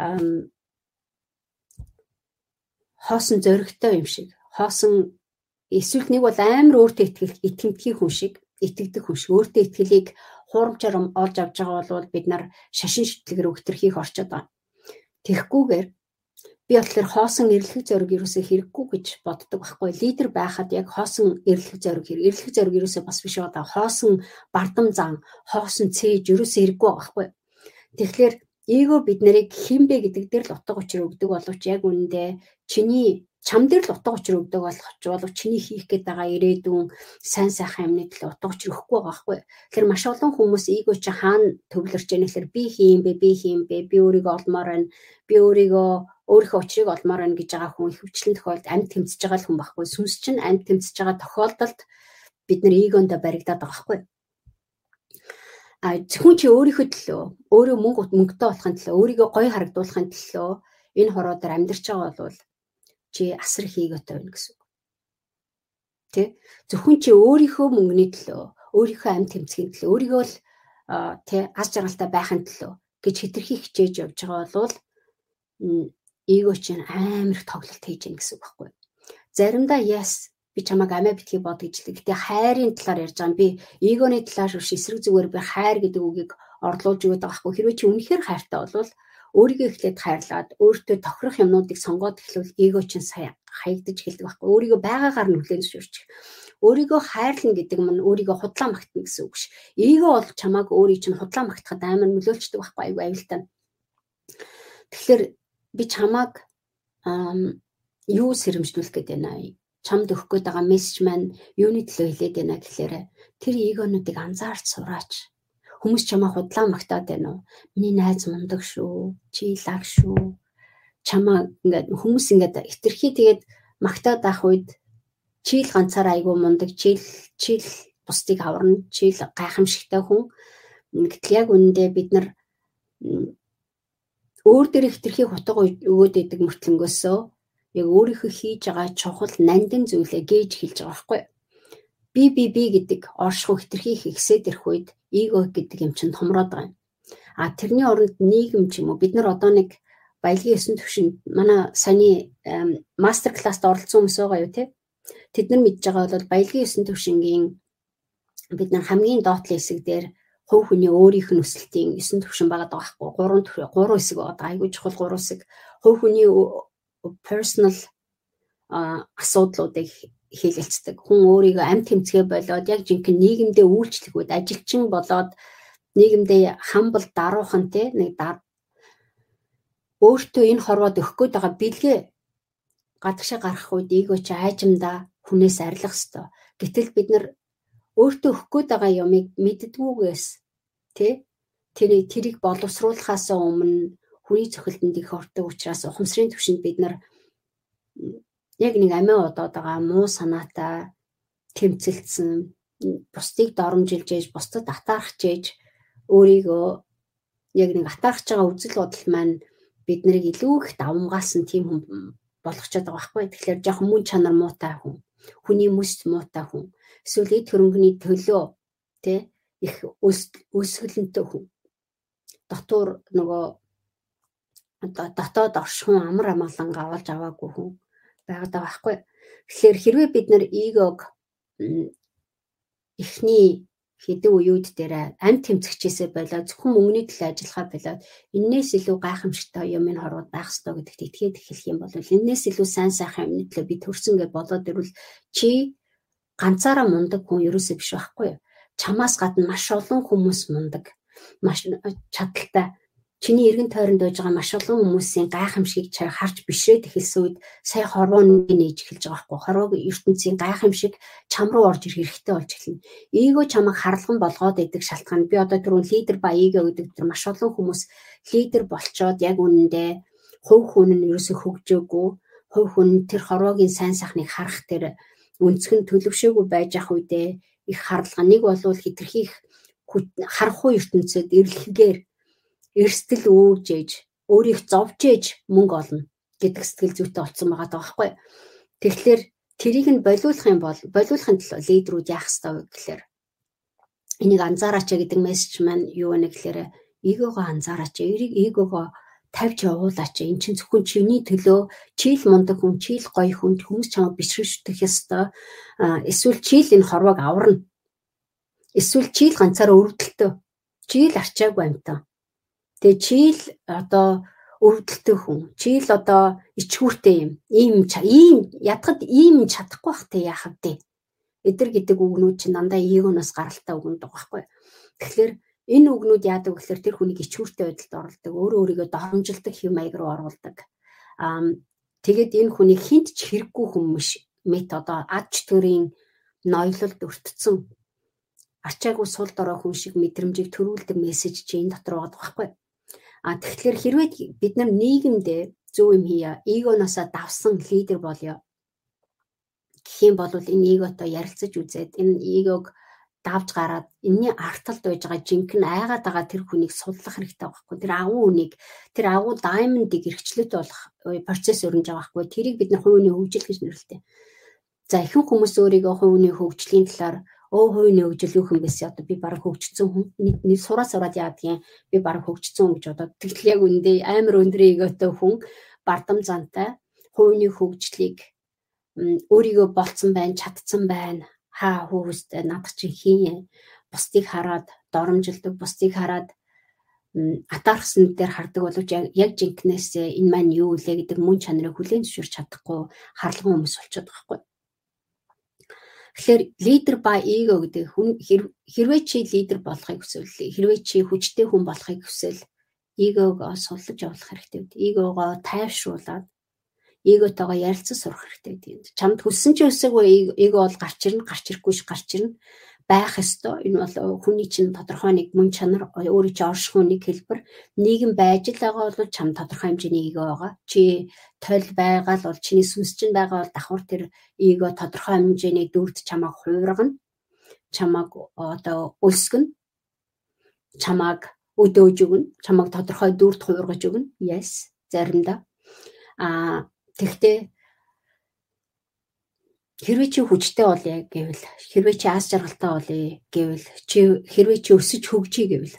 хоосон зоригтой юм шиг хоосон эсвэл нэг бол амар өөртөө итгэх итгэмтгий хүн шиг итгэдэг хүн шиг өөртөө итгэлийг хуурамчаар олж авч байгаа бол бид нар шашин шитлэг рүү хитрхийх орчод байгаа. Тэгэхгүйгээр би болохоор хоосон эрлэх зориг юусоо хэрэггүй гэж боддог байхгүй. Лидер байхад яг хоосон эрлэх зориг хэрэг. Эрлэх зориг юусоо бас биш байгаа. Хоосон бардам зан, хоосон цээж юусоо хэрэггүй байхгүй. Тэгэхээр эго бид нарыг хинбэ гэдэг дээр л утга учир өгдөг боловч яг үүндээ чиний чам дээр л утга учир өгдөг боловч чиний хийх гээд байгаа ирээдүйн сайн сайхан юмны төлөө утга учир өгөхгүй байгаа байхгүй. Тэгэхээр маш олон хүмүүс эго чи хаана төвлөрч яах гэхээр би хийм бэ, би хийм бэ, би өөрийгөө олмоор байна, би өөрийгөө өөрийнхөө учрыг олмоор байна гэж байгаа хүн хөвчлэн тохиолдолд амьд тэмцэж байгаа л хүн байхгүй. Сүнс чинь амьд тэмцэж байгаа тохиолдолд бид нар эгондоо баригдаад байгаа байхгүй. А хүн чи өөрийнхөө төлөө, өөрөө мөнгө мөнгөтэй болохын төлөө, өөрийгөө гоё харагдуулахын төлөө энэ хороо дээр амьдарч байгаа бол чи асар их эготой байна гэсэн үг. Тэ? Зөвхөн чи өөрийнхөө мөнгөний төлөө, өөрийнхөө амьд тэмцэхийн төлөө, өөрийгөө л тэ аз жаргалтай байхын төлөө гэж хитрхи хичээж явж байгаа бол эго чинь амар их тоглолт хийж гин гэсэн үг байхгүй. Заримдаа яс би чамайг амиа битгий бод гэж л. Гэтэ хайрын талаар ярьж байгаа юм. Би эгоны талаар биш эсрэг зүгээр би хайр гэдэг үгийг орлуулж өгöd байгаа байхгүй. Хэрвээ чи үнэхээр хайртай бол өөрийгөө эхлээд хайрлаад өөртөө тохирох юмнуудыг сонгоод эхлэвэл эго чинь сая хаягдаж эхэлдэг байхгүй. Өөрийгөө байгаагаар нь хүлээн зөвшөөрчих. Өөрийгөө хайрлна гэдэг нь өөрийгөө худлаа магтана гэсэн үг ш. Эго бол чамайг өөрийг чинь худлаа магтахад амар нөлөөлчдөг байхгүй. Айгу аюултай. Тэгэхээр би чамайг юу сэрэмжлүүлэх гээд байна аа. Чамд өгөх гээд байгаа мессеж маань юуны төлөө хэлээд байна гэхээр тэр эгонуудыг анзаарч сураач. Хүмүүс чамаа худлаа магтаад байна уу? Миний найз мундаг шүү. Чи лаг шүү. Чамаа ингээд хүмүүс ингээд хитрхи тэгээд магтаад авах үед чи л ганцаараа айгүй мундаг, чи л чи л бусдыг аварна, чи л гайхамшигтай хүн. Гэтэл яг үнэндээ бид нар өөр дээр хитрхи хутга өгөөд идэг мөртлөнгөөсөө яг өөрийнхөө хийж байгаа чухал нандин зүйлээ гээж хэлж байгаа байхгүй. Би би би гэдэг оршихуй хитрхи ихсээд ирэх үед эго гэдэг юм чинь томроод байгаа юм. А тэрний оронд нийгэм ч юм уу бид нар одоо нэг баялагын ёсон төвшөнд манай саяны мастер класст оролцсон хүмүүс байгаа юу те? Тэд нар мэдж байгаа бол баялагын ёсон төвшингийн бид нар хамгийн доотлын хэсэг дээр хувь хүний өөрийнх нь өсөлтийн ёсон төвшин байгаа байхгүй. Гурван төрөө гурван хэсэг байгаа. Айгүй чухал гурван хэсэг. Хувь хүний personal асуудлуудыг хийлэлцдэг. Хүн өөрийгөө амь тэмцгээ болоод яг жинхэнэ нийгэмдээ үйлчлэх үед ажилчин болоод нийгэмдээ хамбал даруухан те нэг өөртөө энэ хорвоод өгөх гээд байгаа бэлгээ гадагшаа гарах үед эго чи айжмдаа хүнээс арилгах ёстой. Гэтэл бид нар өөртөө өгөх гээд байгаа юмыг мэддгүйгээс те тэрийг тэрийг боловсруулахаас өмнө хүний цохилтонд их ордог учраас ухамсарын түвшинд бид нар яг нэг амиа удаад байгаа муу санаатай тэмцэлцсэн бусдыг доромжилж ээж бусдад атаархж ээж өөрийгөө яг нэг атаархж байгаа үзэл бодол маань бид нарыг илүү их давмгаалсан тийм хүн болгочод байгаа байхгүй. Тэгэхээр жоохон мөн чанар муутай хүн, хүний мэс муутай хүн, эсвэл эд хөрөнгөний төлөө тэ их өсгөлөнтэй хүн, дотор нөгөө дотоод оршихуун амар амгалан авалж аваагүй хүн байгаад байгаа байхгүй. Тэгэхээр хэрвээ бид нар эгог эхний хэдэн үеуд дээр амь тэмцэгчээсээ болоод зөвхөн мөнгөний төлөө ажиллахаа болоод энээс илүү гайхамшигтай юмны хорвоод байх ёстой гэдэгт итгээд эхлэх юм бол энээс илүү сайн сайхан юмны төлөө би төрсөн гэж бодоод ирвэл чи ганцаараа мундаг хүн ерөөсөө биш байхгүй юу? Чамаас гадна маш олон хүмүүс мундаг, маш чадaltaй. Чиний эргэн тойронд байж байгаа маш олон хүмүүсийн гайхамшигыг чар харж бишрээд эхэлсэн үед сая хорвооны нээж эхэлж байгаа байхгүй. Хорвоог ертөнцийн гайхамшиг чам руу орж ирэх хэрэгтэй болж эхэлнэ. Эго чамайг харалган болгоод идэг шалтгаан. Би одоо түрүүн лидер ба эго гэдэг тэр маш олон хүмүүс лидер болчоод яг үнэндээ хувь хүн нь ерөөсөө хөгжөөгүй, хувь хүн тэр хорвоогийн сайн сайхныг харах тэр өнцгөн төлөвшөөгүй байж ах үедээ их харалган. Нэг болвол хитрхи их харанхуй ертөнцөд эрлэхээр эрсдэл үүж ээж, өөрийг зовж ээж мөнгө олно гэдэг сэтгэл зүйтэй болсон байгаа даахгүй. Тэгэхээр тэрийг нь болиулах юм бол болиулахын тулд лидерүүд яах ёстой вэ гэхээр энийг анзаараач гэдэг мессеж маань юу вэ гэхээр эгогоо анзаараач, эгогоо тавьж явуулаач. Энд чинь зөвхөн чиний төлөө, чи л мундаг хүн, чи л гоё хүн, хүмүүс чамайг бишрэх ёстой. Эсвэл чи л энэ хорвоог аварна. Эсвэл чи л ганцаараа өрөвдөлтөө. Чи л арчаагүй амтан. Тэгээ чи л одоо өрөвдөлтөө хүн. Чи л одоо ичгүүртэй юм. Ийм ийм ядахад ийм чадахгүй бах те яахав те. Эдэр гэдэг үгнүүд чинь дандаа эгоноос гаралтай үгнүүд байгаа байхгүй. Тэгэхээр энэ үгнүүд яадаг гэхээр тэр хүнийг ичгүүртэй байдалд оруулдаг, өөрөө өөрийгөө доромжилдаг хэв маяг руу оруулдаг. Аа тэгээд энэ хүнийг хинт ч хэрэггүй хүмүүс метод ад төрийн ноёлолд өртсөн арчаагүй сул дорой хүн шиг мэдрэмжийг төрүүлдэг мессеж чинь дотор байгаа байхгүй. А тэгэхээр хэрвээ бид нар нийгэмдээ зөв юм хийя, эгоноосоо давсан лидер болё гэх юм бол энэ эготой ярилцаж үзээд энэ эгог давж гараад энэний арталд байж байгаа жинхэнэ айгаад байгаа тэр хүнийг судлах хэрэгтэй байхгүй. Тэр агуу хүнийг, тэр агуу даймондыг эрхчлөлт болох процесс өрнөж байгаа байхгүй. Тэрийг бид нар хувийн хөгжил гэж нэрлэдэг. За ихэнх хүмүүс өөрийгөө хувийн хөгжлийн талаар өө хувийн хөгжил юу юм бэсэ одоо би бараг хөгжсөн хүн нэг сураа сураад яадгийн би бараг хөгжсөн гэж одоо тэгэл яг үндэ амар өндөр эготой хүн бардам зантай хувийн хөгжлийг өөрийгөө болцсон байна, чадсан байна. Хаа хүүстэй надад чи хийн бусдыг хараад доромжилдог, бусдыг хараад атаархсан дээр хардаг боловч яг жинкнээсээ энэ маань юу вэ гэдэг мөн чанарыг хүлээн зөвшөөрч чадахгүй харлага хүмүүс болчиход байгаа байхгүй. Тэгэхээр лидер ба эго гэдэг хүн хэрвээ чи лидер болохыг хүсвэл, хэрвээ чи хүчтэй хүн болохыг хүсвэл эгогоо суллаж явуулах хэрэгтэй үү? Эгогоо тайвшруулад эготойгоо ярилцаж сурах хэрэгтэй тийм. Чамд хүссэн ч өсөөгүй эго бол гарч ирнэ, гарч ирэхгүй ш гарч ирнэ. Байх ёстой. Энэ бол хүний чинь тодорхой нэг мөн чанар, өөрийн чинь оршихуй нэг хэлбэр. Нийгэм байж л байгаа бол чам тодорхой хэмжээний эго байгаа. Чи тойл байгаа л бол чиний сүнс чинь байгаа бол давхар тэр эго тодорхой хэмжээний дүрд чамайг хуургана. Чамайг одоо өлсгөн. Чамайг өдөөж өгнө. Чамайг тодорхой дүрд хуургаж өгнө. Yes, заримдаа. А тэгтээ хэрвээ чи хүчтэй болъё гэвэл, хэрвээ чи аз жаргалтай болъё гэвэл, чи хэрвээ чи өсөж хөгжиж гэвэл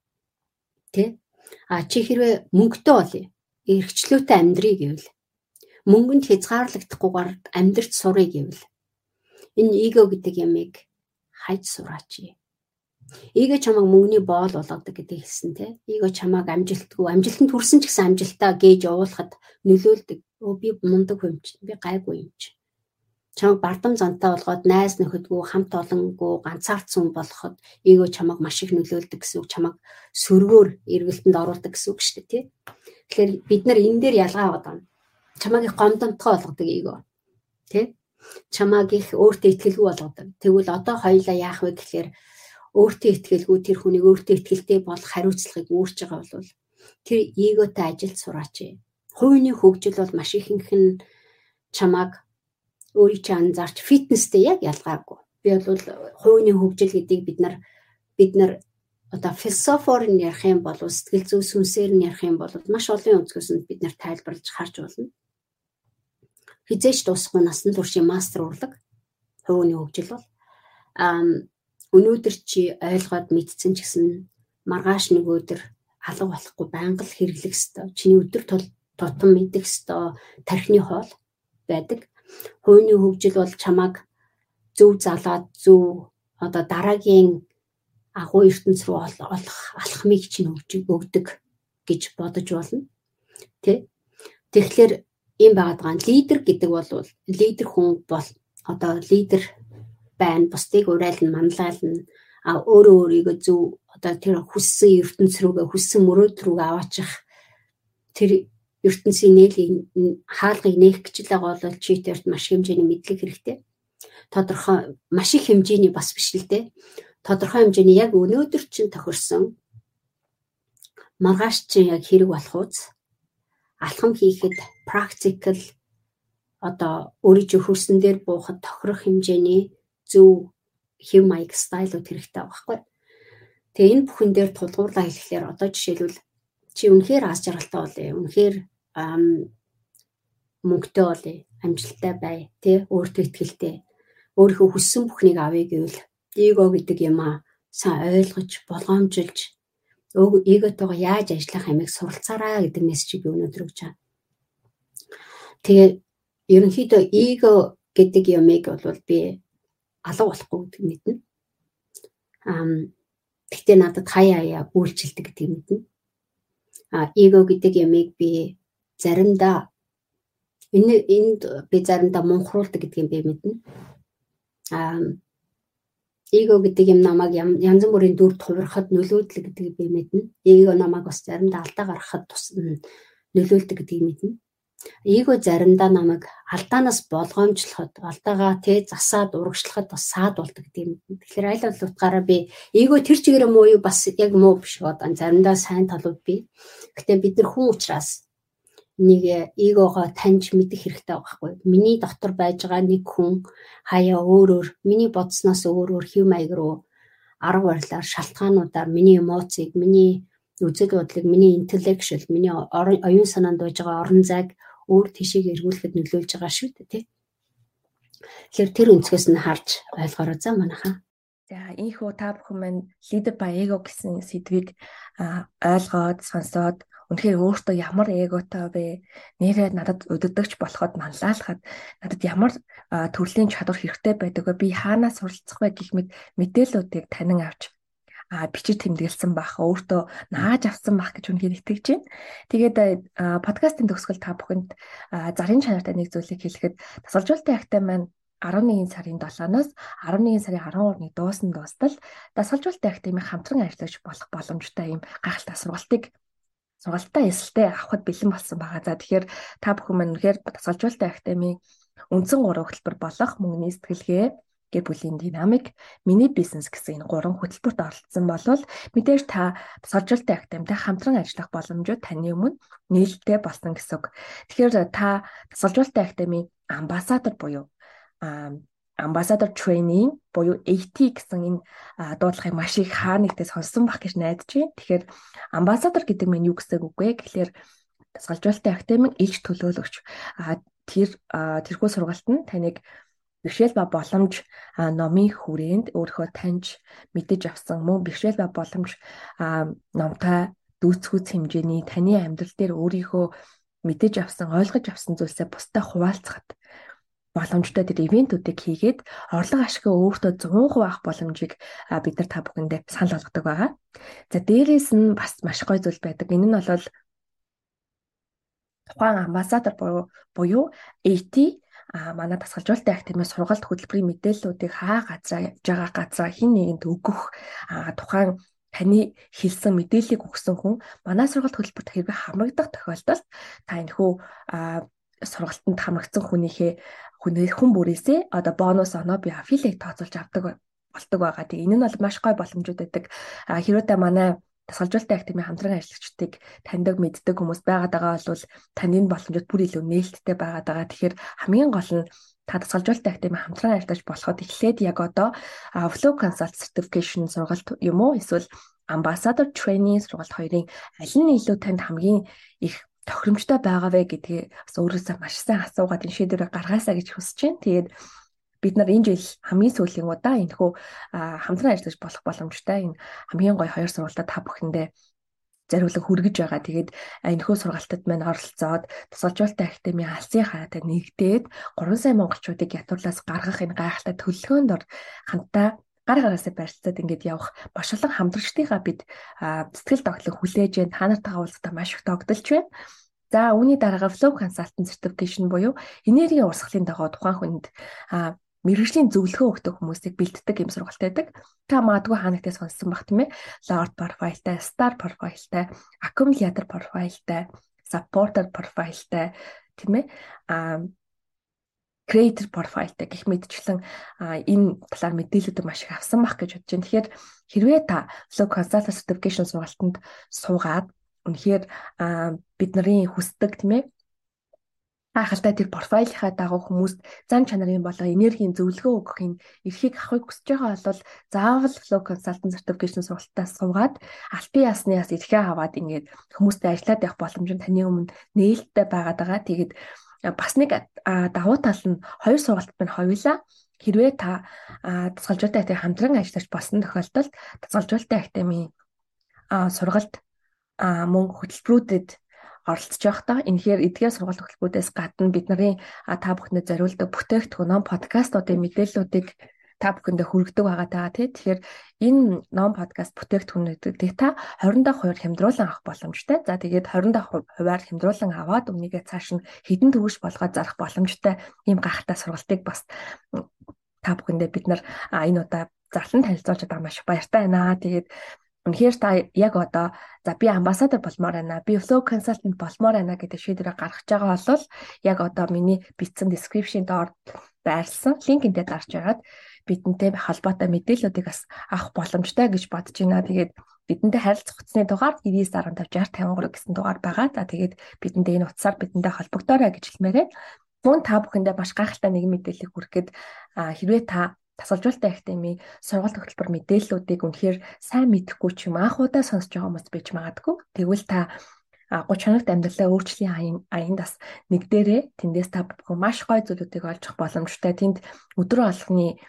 тий а чи хэрвээ мөнгөтэй болъё, эрхчлөөтэй амьдрий гэвэл, мөнгөнд хязгаарлагдахгүйгээр амьдрч сурыг гэвэл энэ эго гэдэг ямыг хайж сураач. Эго чамайг мөнгөний боол болгодог гэдэг хэлсэн тий. Эго чамайг амжилтгүй, амжилтанд хүрсэн ч гэсэн амжилтаа гээж явуулахад нөлөөлдөг. Өө би мундаг хүн чинь, би гайгүй юм чинь. Чамайг бардам зантай болгоод найз нөхөдгүй, хамт олонгүй, ганцаардсан болгоход эго чамайг маш их нөлөөлдөг гэсэн үг. Чамайг сөргөөр эргэлтэнд оруулдаг гэсэн үг шүү дээ тий. Тэгэхээр бид нар энэ дээр ялгаа аваад байна. Чамайг их гомдомтгой болгодог эго тий. Чамайг их өөртөө итгэлгүй болгодог. Тэгвэл одоо хоёулаа яах вэ гэхээр өөртөө итгэлгүй тэр хүнийг өөртөө итгэлтэй болох хариуцлагыг үүрч байгаа бол тэр эготой ажилд сураач. Хувийн хөгжил бол маш ихэнх нь чамайг өөрийг чи анзаарч фитнестэй яг ялгаагүй. Би бол хувийн хөгжил гэдгийг бид нар бид нар одоо философоор нь ярих юм бол сэтгэл зүй сүнсээр нь ярих юм бол маш олон өнцгөөс нь бид нар тайлбарлаж харж болно. Хизээч дуусахгүй насан туршийн мастер урлаг хувийн хөгжил бол аа өнөөдөр чи ойлгоод мэдсэн ч гэсэн маргааш нэг өдөр алга болохгүй байнга л хэрэглэх ёстой. Чиний өдөр тутам мэдэх ёстой тархины хоол байдаг. Хувийн хөгжил бол чамайг зөв залаад зөв одоо дараагийн агуу ертөнц рүү олох алхмыг чинь өгдөг гэж бодож болно. Тэ? Тэгэхээр ийм байгаад байгаа. Лидер гэдэг бол лидер хүн бол одоо лидер байна, бусдыг урайлна, манлайлна, а өөрөө өөрийгөө зөв одоо тэр хүссэн ертөнц рүүгээ, хүссэн мөрөөд рүүгээ аваачих тэр ертөнцийн нээлийг хаалгыг нээх гэж л байгаа бол чи тэрт маш хэмжээний мэдлэг хэрэгтэй. Тодорхой маш их хэмжээний бас биш л дээ. Тодорхой хэмжээний яг өнөөдөр чинь тохирсон маргааш чинь яг хэрэг болох үз. Алхам хийхэд practical одоо өөрийн хөрсөн дээр буухад тохирох хэмжээний зөв хэв маяг стайлууд хэрэгтэй байхгүй. Тэгээ энэ бүхэн дээр тулгуурлаа хэлэхээр одоо жишээлбэл чи үнэхээр аз жаргалтай болъё. Үнэхээр мөнгөтэй болъё. Амжилттай бай. Тэ өөртөө итгэлтэй. Өөрийнхөө хүссэн бүхнийг авъя гэвэл эго гэдэг юм аа сайн ойлгож, болгоомжилж эготойгоо яаж ажиллах хэмээх суралцаараа гэдэг мессежийг би өнөөдөр өгч байгаа. Тэгээ ерөнхийдөө эго гэдэг юмыг бол би алга болохгүй гэдэг мэднэ. Ам гэхдээ надад хаяа хаяа үйлчлдэг гэдэг мэднэ. А эго гэдэг юмыг би заримдаа энэ энд би заримдаа мунхруулдаг гэдгийг би мэднэ. А эго гэдэг юм намайг янз бүрийн дүр тувирахад нөлөөдлөг гэдгийг би мэднэ. Эго намайг бас заримдаа алдаа гаргахад тусна нөлөөлдөг гэдгийг мэднэ. Эго заримдаа намайг алдаанаас болгоомжлоход, алдаагаа тэ засаад урагшлахад бас саад болдог гэдэг юм. Тэгэхээр аль бол утгаараа би эго тэр чигээр муу юу бас яг муу биш одоо заримдаа сайн талууд бий. Гэхдээ бид нар хүн учраас нэг эгогоо таньж мэдэх хэрэгтэй байхгүй. Миний дотор байж байгаа нэг хүн хаяа өөр өөр миний бодсноос өөр өөр хэв маяг руу арга барилаар шалтгаануудаар миний эмоцийг, миний үзэл бодлыг, миний интеллекшл, миний оюун санаанд байж байгаа орон зайг өөр тишийг эргүүлэхэд нөлөөлж байгаа шүү дээ, тий. Тэгэхээр тэр өнцгөөс нь харж ойлгоорой за манайхаа. За ийхүү та бүхэн маань leader by ego гэсэн сэдвийг ойлгоод, сонсоод үнэхээр өөртөө ямар эготой вэ? Нэрээ надад өдөгдөгч болоход манлайлахад надад ямар төрлийн чадвар хэрэгтэй байдаг вэ? Би хаанаас суралцах вэ гэх мэт мэдээллүүдийг танин авч а бичиж тэмдэглэсэн бах, өөртөө нааж авсан бах гэж үнэхээр итгэж байна. Тэгээд подкастын төгсгөл та бүхэнд зарын чанартай нэг зүйлийг хэлэхэд тасалжуулалтын агтай маань арван нэгэн сарын долооноос арван нэгэн сарын арван гуравны дуусна дуустал тасалжуулалтын агтын хамтран ажиллаж болох боломжтой юм гайхалтай сургалтыг сургалтаа эсэлтэй авахд бэлэн болсон байгаа. За тэгэхээр та бүхэн маань үнэхээр тасалжуулалтын агтын үндсэн гурван хөтөлбөр болох мөнгөний сэтгэлгээ, гэр бүлийн динамик, миний бизнес гэсэн энэ гурван хөтөлбөрт оролцсон болвол мэдээж та тасалжуулалтын агттай хамтран ажиллах боломжууд таны өмнө нээлттэй болсон гэсэн үг. Тэгэхээр та тасалжуулалтын агтын амбассадор буюу Ambassador Training буюу A T гэсэн энэ дуудлагыг маш их хаа нэгтээ сонссон бах гэж найдаж байна. Тэгэхээр Ambassador гэдэг нь юу гэсэн үг вэ? Тэгэхээр тасалжуулалтын агтын илж төлөөлөгч. Тэр тэрхүү сургалт нь таныг бэрхшээл ба боломж номын хүрээнд өөрийнхөө таньж мэдэж авсан мөн бэрхшээл ба боломж номтой дүүцхүүц хэмжээний таны амьдрал дээр өөрийнхөө мэдэж авсан, ойлгож авсан зүйлсээ бусдад хуваалцахад боломжтой тэр ивентүүдийг хийгээд орлого ашиггаа өөртөө зуун хувь авах боломжийг бид нар та бүхэндээ санал болгодог байгаа. За дээрээс нь бас маш гоё зүйл байдаг. Энэ нь бол тухайн амбассадор буюу A T манай тасгалжуулалтын агтимээс сургалт хөтөлбөрийн мэдээллүүдийг хаа газар явж байгаа газар хин нэгэнд өгөх тухайн таны хэлсэн мэдээллийг өгсөн хүн манай сургалт хөтөлбөрт хэрэг хамрагдах тохиолдолд та энэхүү сургалтанд хамрагдсан хүнийхээ хүнээ хүн бүрээсээ одоо бонус оноо би аффилиэйт тооцоолж авдаг болдог байгаа. Тэгээ энэ нь бол маш гой боломжууд байдаг. Хэрвээ та манай тасгалжуулалтын агтимын хамтран ажиллагчдыг таньдаг мэддэг хүмүүс байгаад байгаа бол таны боломжууд бүр илүү нээлттэй байгаад байгаа. Тэгэхээр хамгийн гол нь та тасгалжуулалтын агтимын хамтран ажиллаж болоход эхлээд яг одоо Flow Consult Certification сургалт юм уу эсвэл Ambassador Training сургалт хоёрын аль нь илүү танд хамгийн их тохиромжтой байгаа вэ гэдгийг бас өөрөөсөө маш сайн асуугаад энэ шийдвэрийг гаргаасаа гэж хүсэж байна. Тэгээд бид нар энэ жил хамгийн сүүлийн удаа энэхүү хамтран ажиллаж болох боломжтой энэ хамгийн гоё хоёр сургалтад та бүхэндээ зориулан хүргэж байгаа. Тэгээд энэхүү сургалтад маань оролцоод тасгалжуулалтын агтимын алсын хаатай нэгдээд гурван сая монголчуудыг ятуурлаас гаргах энэ гайхалтай төлөвлөгөөнд ор хамтдаа гар гараасаа барьцаад ингээд явах маш олон хамтрагчдынхаа бид сэтгэл тогтлог хүлээж байна. Та нартайгаа уулзахдаа маш их тогтолж байна. За үүний дараагаар Flow Consultant Certification буюу энергийн урсгалын дагуу тухайн хүнд мэргэжлийн зөвлөгөө өгдөг хүмүүсийг бэлддэг юм сургалт байдаг. Та магадгүй хаанагтээ сонссон баг тийм ээ. Lord profile-тай, Star profile-тай, Accumulator profile-тай, Supporter profile-тай тийм ээ. Creator profile-тай гэх мэтчлэн энэ талаар мэдээлэлүүд маш их авсан байх гэж бодож байна. Тэгэхээр хэрвээ та Flow Consultant Certification сургалтанд суугаад үнэхээр бид нарын хүсдэг тийм ээ Гайхалтай тэр профайлийнхаа дагуу хүмүүст зан чанарын болоо энергийн зөвлөгөө өгөхын эрхийг авахыг хүсэж байгаа бол заавал Flow Consultant Certification сургалтаас суугаад алтан яснаас эрхээ аваад ингээд хүмүүстэй ажиллаад явах боломж нь таны өмнө нээлттэй байгаад байгаа. Тэгээд бас нэг давуу тал нь хоёр сургалтад нь хоёулаа хэрвээ та дасгалжуулалтын актыг хамтран ажиллаж болсон тохиолдолд дасгалжуулалтын актын сургалт мөн хөтөлбөрүүдэд оролцож байхдаа энэхээр эдгээр сургалт хөтөлбөрүүдээс гадна бидний та бүхэнд зориулдаг бүтээгдэхүүн ном подкастуудын мэдээллүүдийг та бүхэндээ хүргэдэг байгаа даа тий. Тэгэхээр энэ ном подкаст бүтээгдэхүүнүүдийг та хорин дахь хувиар хямдруулан авах боломжтой. За тэгээд хорин дахь хувиар хямдруулан аваад өмнөгээ цааш нь хэдэн төгрөг болгоод зарах боломжтой ийм гайхалтай сургалтыг бас та бүхэндээ бид нар энэ удаа зарлан танилцуулж байгаа маш баяртай байна. Тэгээд үнэхээр та яг одоо за би амбассадор болмоор байна, би Flow Consultant болмоор байна гэдэг шийдвэрээ гаргаж байгаа бол яг одоо миний бичсэн description доор байрлсан линкэндээ дарж байгаад бидэнтэй холбоотой мэдээллүүдийг бас авах боломжтой гэж бодож байна. Тэгээд бидэнтэй харилцах утасны дугаар девять один пять шесть ноль пять гэсэн дугаар байгаа. За тэгээд бидэндээ энэ утсаар бидэнтэй холбогдоорой гэж хэлмээрээ. Мөн та бүхэндээ маш гайхалтай нэгэн мэдээллийг хүргэхэд хэрвээ та дасгалжуулалтын актемийн сургалт хөтөлбөр мэдээллүүдийг үнэхээр сайн мэдэхгүй ч юм анх удаа сонсож байгаа хүмүүс байж магадгүй. Тэгвэл та гуч хоногт амьдралаа өөрчлөлийн аянд бас нэг дээрээ тэндээс та бүхэн маш гоё зүйлүүдийг олж авах боломжтой. Тэнд өдрөө алхны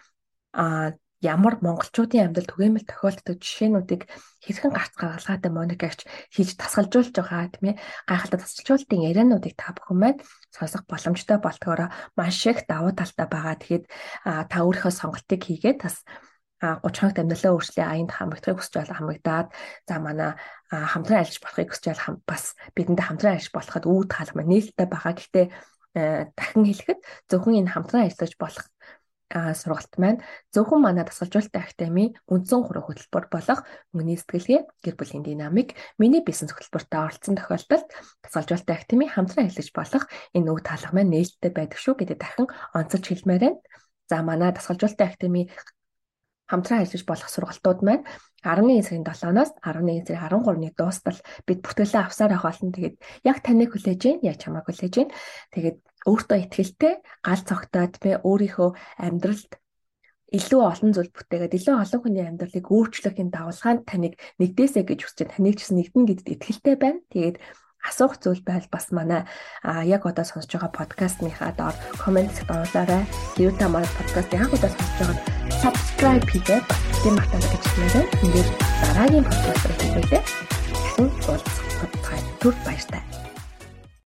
ямар монголчуудын амьдрал түгээмэл тохиолддог жишээнүүдийг хэрхэн гарц гаргалгаатай моникагч хийж тасгалжуулж байгаа тийм ээ. Гайхалтай тасгалжуулалтын яриануудыг та бүхэн маань сонсох боломжтой болтгоороо маш их давуу талтай байгаа. Тэгэхээр та өөрийнхөө сонголтыг хийгээд бас гуч хоногт амьдралаа өөрчлөлийн аянд хамрагдахыг хүсэж байгаа хамрагдаад за манай хамтран ажиллаж болохыг хүсэж байгаа бас бидэндээ хамтран ажиллаж болоход үүд хаалга маань нээлттэй байгаа. Гэхдээ дахин хэлэхэд зөвхөн энэ хамтран ажиллаж болох сургалт маань зөвхөн манай дасгалжуулалтын актемийн үндсэн гурван хөтөлбөр болох мөнгөний сэтгэлгээ, гэр бүлийн динамик, миний бизнес хөтөлбөртөө оролцсон тохиолдолд дасгалжуулалтын актемийн хамтран ажиллаж болох энэ үг таалга маань нээлттэй байдаг шүү гэдэг дахин онцолж хэлмээр байна. За манай дасгалжуулалтын актемийн хамтран ажиллаж болох сургалтууд маань арван нэгэн сарын долооноос арван нэгэн сарын арван гуравны дуустал бид бүтээлээ авсаар авах болно. Тэгээд яг таныг хүлээж гин, яг чамайг хүлээж гин. Тэгээд өөртөө итгэлтэй, гал цогтоод бэ өөрийнхөө амьдралд илүү олон зүйл бүтээгээд илүү олон хүний амьдралыг өөрчлөхийн давалгаанд таныг нэгдээсэй гэж хүсэж таныг ч гэсэн нэгдэн гэдэгт итгэлтэй байна. Тэгээд асуух зүйл байл бас манай яг одоо сонсож байгаа подкастныхаа доор коммент оруулаарай. Хэрвээ та манай подкастыг анх удаа сонсож байгаа subscribe хийгээд тийм мартаад гэж хэлмээрээ. Ингээд дараагийн подкастыг хийлээ. Дахин уулзах тул баяр.